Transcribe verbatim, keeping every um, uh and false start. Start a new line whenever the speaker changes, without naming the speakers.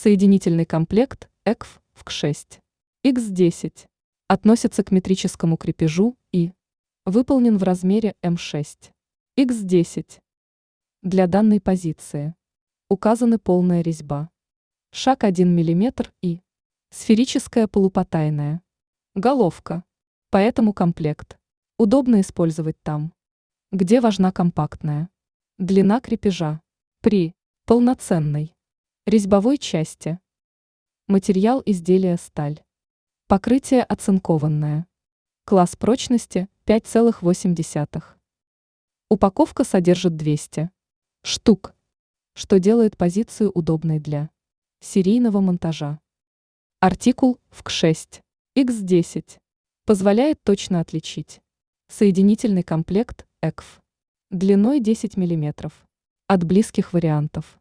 Соединительный комплект и кей эф в ка шесть икс десять относится к метрическому крепежу и выполнен в размере эм шесть икс десять. Для данной позиции указаны полная резьба, шаг один миллиметр и сферическая полупотайная головка, поэтому комплект удобно использовать там, где важна компактная длина крепежа при полноценной резьбовой части. Материал изделия сталь. Покрытие оцинкованное. Класс прочности пять целых восемь десятых. Упаковка содержит двести штук, что делает позицию удобной для серийного монтажа. Артикул в ка шесть икс десять позволяет точно отличить соединительный комплект и кей эф длиной десять миллиметров от близких вариантов.